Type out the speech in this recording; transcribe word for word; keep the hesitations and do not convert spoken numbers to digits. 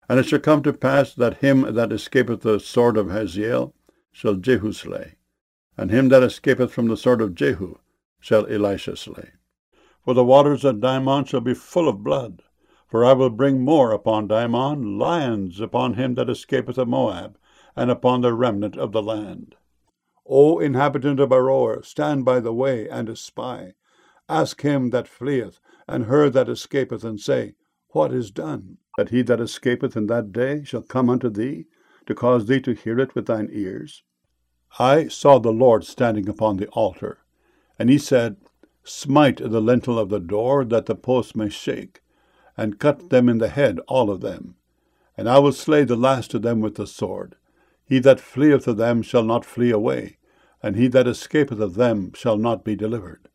And it shall come to pass that him that escapeth the sword of Hazael shall Jehu slay, and him that escapeth from the sword of Jehu shall Elisha slay. For the waters of Dimon shall be full of blood, for I will bring more upon Dimon, lions upon him that escapeth of Moab, and upon the remnant of the land. O inhabitant of Aroer, stand by the way, and espy. Ask him that fleeth, and her that escapeth, and say, What is done? That he that escapeth in that day shall come unto thee, to cause thee to hear it with thine ears. I saw the Lord standing upon the altar, and he said, Smite the lintel of the door, that the posts may shake, and cut them in the head, all of them. And I will slay the last of them with the sword. He that fleeth of them shall not flee away, and he that escapeth of them shall not be delivered.